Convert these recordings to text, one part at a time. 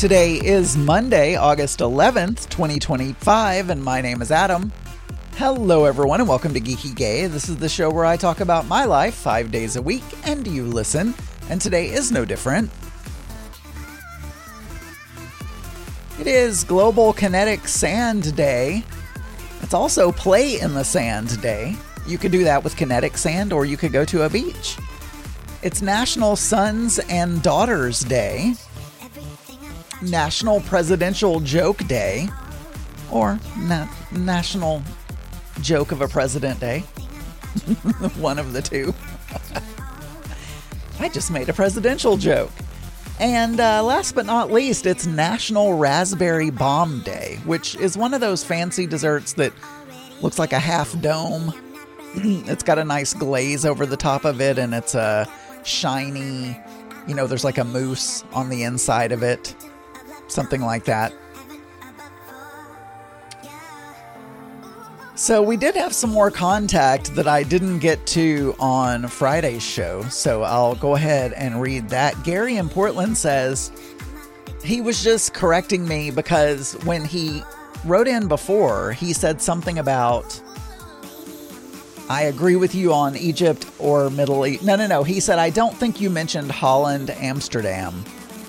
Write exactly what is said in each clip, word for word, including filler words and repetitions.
Today is Monday, August eleventh, twenty twenty-five, and my name is Adam. Hello, everyone, and welcome to Geeky Gay. This is the show where I talk about my life five days a week, and you listen, and today is no different. It is Global Kinetic Sand Day. It's also Play in the Sand Day. You could do that with kinetic sand, or you could go to a beach. It's National Sons and Daughters Day, National Presidential Joke Day, or na- National Joke of a President Day. One of the two. I just made a presidential joke. And uh, last but not least, it's National Raspberry Bomb Day, which is one of those fancy desserts that looks like a half dome. It's got a nice glaze over the top of it, and it's a shiny, you know, there's like a mousse on the inside of it. Something like that. So we did have some more contact that I didn't get to on Friday's show, so I'll go ahead and read that. Gary in Portland says he was just correcting me because when he wrote in before, he said something about, I agree with you on Egypt or Middle East. No, no, no. He said, I don't think you mentioned Holland, Amsterdam.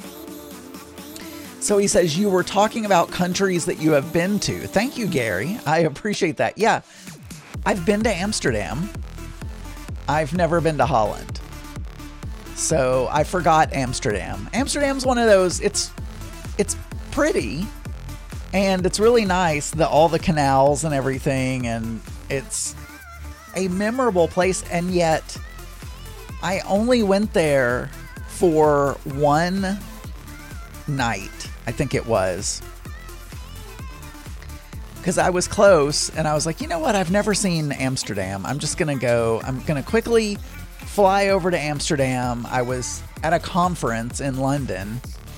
So he says, you were talking about countries that you have been to. Thank you, Gary. I appreciate that. Yeah, I've been to Amsterdam. I've never been to Holland. So I forgot Amsterdam. Amsterdam's one of those, it's it's pretty and it's really nice, the all the canals and everything, and it's a memorable place, and yet I only went there for one night. I think it was, because I was close and I was like, you know what? I've never seen Amsterdam. I'm just going to go. I'm going to quickly fly over to Amsterdam. I was at a conference in London,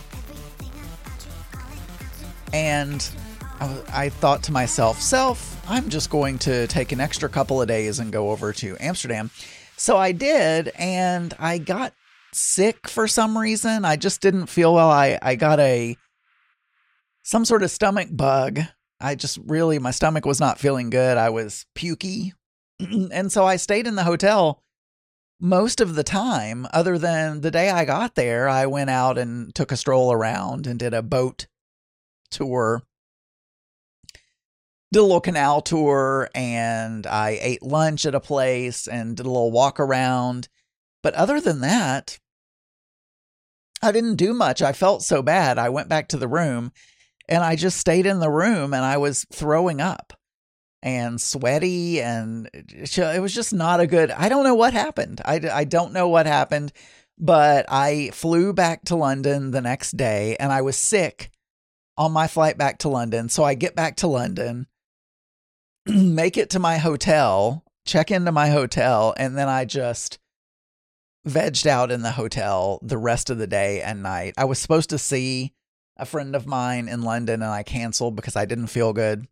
and I, I thought to myself, self, I'm just going to take an extra couple of days and go over to Amsterdam. So I did, and I got sick for some reason. I just didn't feel well. I, I got a some sort of stomach bug. I just really, my stomach was not feeling good. I was pukey. And so I stayed in the hotel most of the time, other than the day I got there. I went out and took a stroll around and did a boat tour, did a little canal tour, and I ate lunch at a place and did a little walk around. But other than that, I didn't do much. I felt so bad. I went back to the room and I just stayed in the room, and I was throwing up and sweaty, and it was just not a good, I don't know what happened. I, I don't know what happened, but I flew back to London the next day, and I was sick on my flight back to London. So I get back to London, make it to my hotel, check into my hotel, and then I just vegged out in the hotel the rest of the day and night. I was supposed to see a friend of mine in London, and I canceled because I didn't feel good.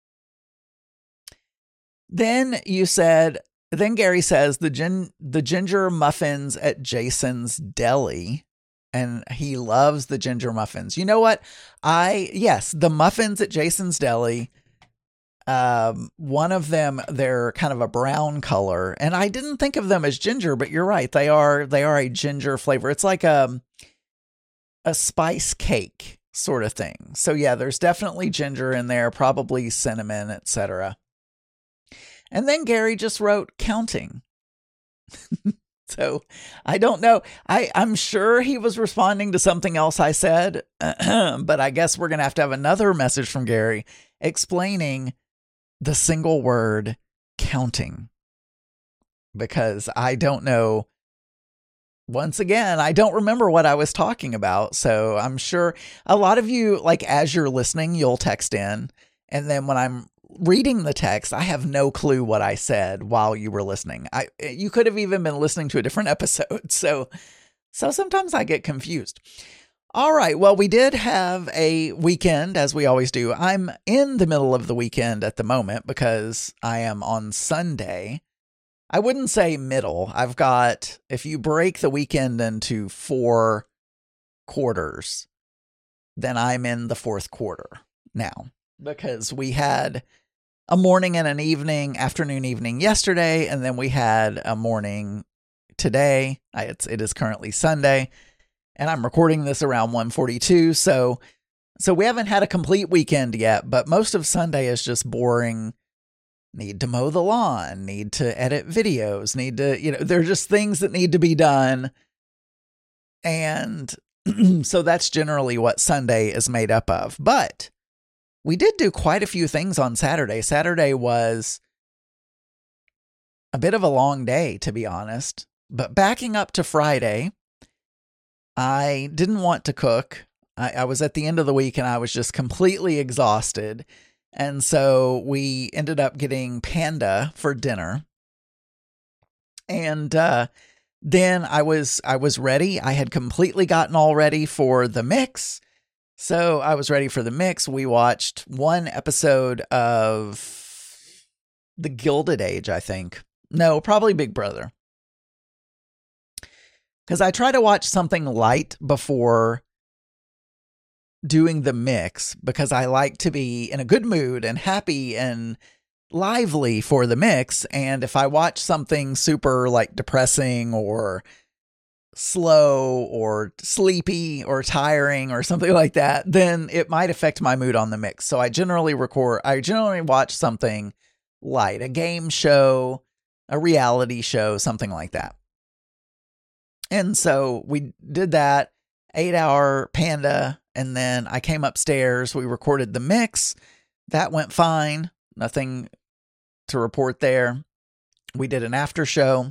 Then you said, then Gary says the gin, the ginger muffins at Jason's Deli, and he loves the ginger muffins. You know what? I, yes, the muffins at Jason's Deli. Um, one of them, they're kind of a brown color, and I didn't think of them as ginger, but you're right. They are, they are a ginger flavor. It's like a, a spice cake sort of thing. So yeah, there's definitely ginger in there, probably cinnamon, et cetera. And then Gary just wrote counting. So I don't know. I, I'm sure he was responding to something else I said, but I guess we're going to have to have another message from Gary explaining the single word counting, because I don't know. Once again, I don't remember what I was talking about. So I'm sure a lot of you, like, as you're listening, you'll text in. And then when I'm reading the text, I have no clue what I said while you were listening. I, you could have even been listening to a different episode. So, so sometimes I get confused. All right. Well, we did have a weekend, as we always do. I'm in the middle of the weekend at the moment because I am on Sunday. I wouldn't say middle. I've got, if you break the weekend into four quarters, then I'm in the fourth quarter now, because we had a morning and an evening, afternoon, evening yesterday, and then we had a morning today. I, it's, it is currently Sunday, and I'm recording this around one forty-two, so so we haven't had a complete weekend yet, but most of Sunday is just boring. Need to mow the lawn, need to edit videos, need to, you know, there are just things that need to be done. And so that's generally what Sunday is made up of. But we did do quite a few things on Saturday. Saturday was a bit of a long day, to be honest. But backing up to Friday, I didn't want to cook. I, I was at the end of the week and I was just completely exhausted. And so we ended up getting Panda for dinner. And uh, then I was I was ready. I had completely gotten all ready for the mix. So I was ready for the mix. We watched one episode of The Gilded Age, I think. No, probably Big Brother. Because I try to watch something light before doing the mix, because I like to be in a good mood and happy and lively for the mix. And if I watch something super like depressing or slow or sleepy or tiring or something like that, then it might affect my mood on the mix. So I generally record, I generally watch something light, a game show, a reality show, something like that. And so we did that eight hour Panda. And then I came upstairs, we recorded the mix. That went fine. Nothing to report there. We did an after show.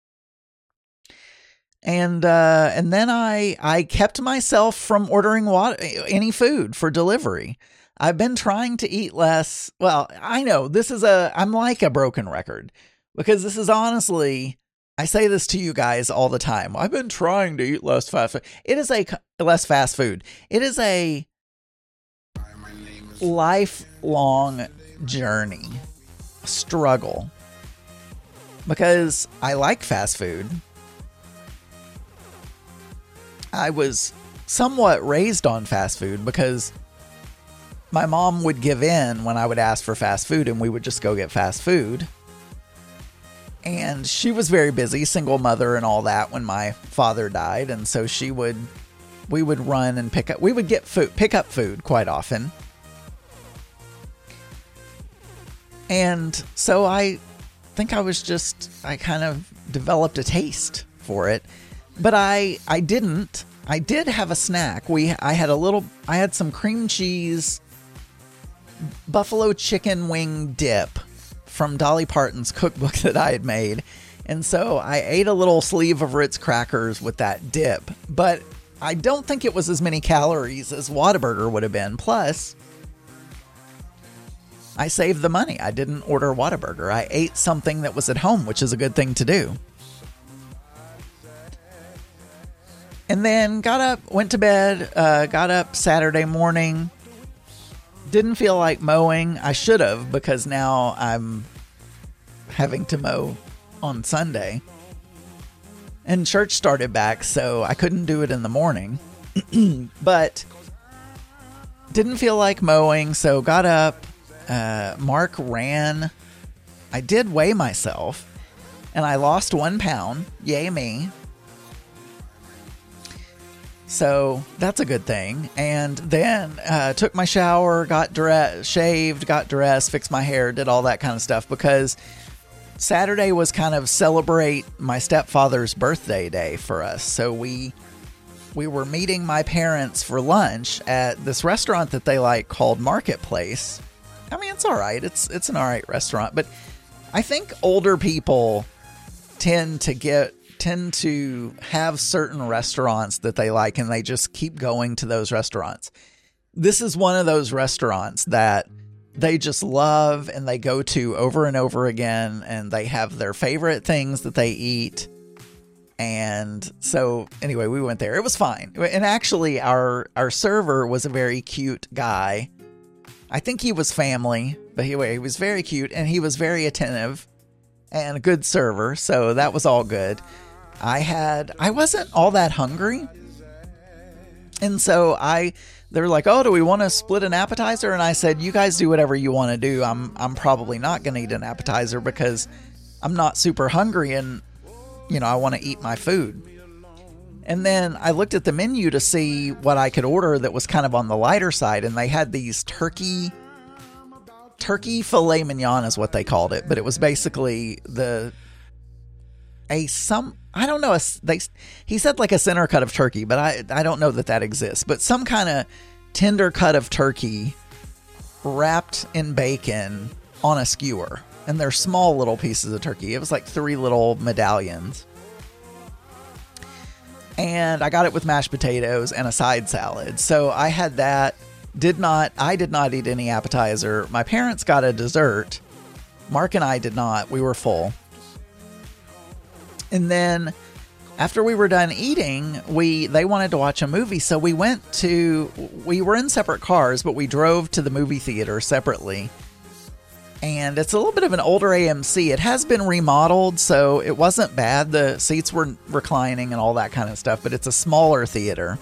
And uh, and then I I kept myself from ordering water, any food for delivery. I've been trying to eat less. Well, I know this is a, I'm like a broken record, because this is honestly, I say this to you guys all the time. I've been trying to eat less fast food. It is a less fast food. It is a lifelong journey, struggle, because I like fast food. I was somewhat raised on fast food because my mom would give in when I would ask for fast food, and we would just go get fast food. And she was very busy, single mother and all that, when my father died. And so she would, we would run and pick up, we would get food, pick up food quite often. And so I think I was just, I kind of developed a taste for it, but I, I didn't, I did have a snack. We, I had a little, I had some cream cheese, buffalo chicken wing dip from Dolly Parton's cookbook that I had made. And so I ate a little sleeve of Ritz crackers with that dip, but I don't think it was as many calories as Whataburger would have been. Plus, I saved the money. I didn't order Whataburger. I ate something that was at home, which is a good thing to do. And then got up, went to bed, uh, got up Saturday morning. Didn't feel like mowing. I should have, because now I'm having to mow on Sunday. And church started back, so I couldn't do it in the morning. But didn't feel like mowing, so got up. Uh, Mark ran. I did weigh myself, and I lost one pound. Yay me. So that's a good thing. And then uh, took my shower, got dressed, shaved, got dressed, fixed my hair, did all that kind of stuff, because Saturday was kind of celebrate my stepfather's birthday day for us. So we we were meeting my parents for lunch at this restaurant that they like called Marketplace. I mean, it's all right. It's it's an all right restaurant, but I think older people tend to get tend to have certain restaurants that they like, and they just keep going to those restaurants. This is one of those restaurants that they just love and they go to over and over again, and they have their favorite things that they eat. And so anyway, we went there. It was fine. And actually our our server was a very cute guy. I think he was family, but anyway, he was very cute, and he was very attentive and a good server. So that was all good. I had, I wasn't all that hungry. And so I, they're like, oh, do we want to split an appetizer? And I said, you guys do whatever you want to do. I'm, I'm probably not going to eat an appetizer because I'm not super hungry and, you know, I want to eat my food. And then I looked at the menu to see what I could order that was kind of on the lighter side. And they had these turkey, turkey filet mignon is what they called it. But it was basically the, a some, I don't know, a, they, he said like a center cut of turkey, but I, I don't know that that exists. But some kind of tender cut of turkey wrapped in bacon on a skewer. And they're small little pieces of turkey. It was like three little medallions. And I got it with mashed potatoes and a side salad. So I had that. Did not, I did not eat any appetizer. My parents got a dessert. Mark and I did not. We were full. And then after we were done eating, we they wanted to watch a movie. So we went to, we were in separate cars, but we drove to the movie theater separately. And it's a little bit of an older A M C. It has been remodeled, so it wasn't bad. The seats were reclining and all that kind of stuff, but it's a smaller theater.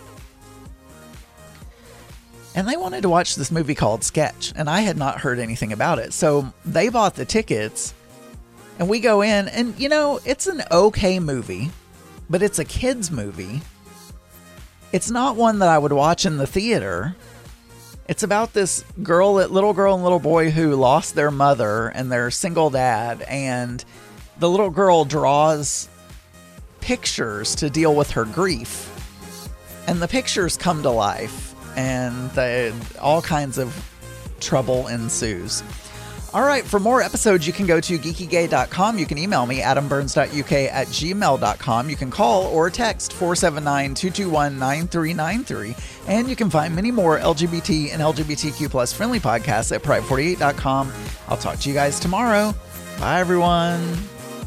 And they wanted to watch this movie called Sketch, and I had not heard anything about it. So they bought the tickets, and we go in, and, you know, it's an okay movie, but it's a kid's movie. It's not one that I would watch in the theater. It's about this girl, little girl and little boy who lost their mother and their single dad. And the little girl draws pictures to deal with her grief. And the pictures come to life and the, all kinds of trouble ensues. All right, for more episodes, you can go to geeky gay dot com. You can email me, adam burns dot u k at gmail dot com. You can call or text four seven nine, two two one, nine three nine three. And you can find many more L G B T and L G B T Q plus friendly podcasts at pride forty-eight dot com. I'll talk to you guys tomorrow. Bye, everyone.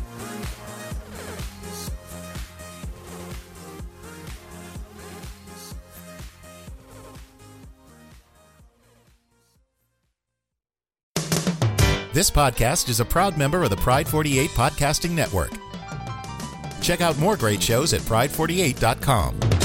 This podcast is a proud member of the Pride forty-eight Podcasting Network. Check out more great shows at pride forty-eight dot com.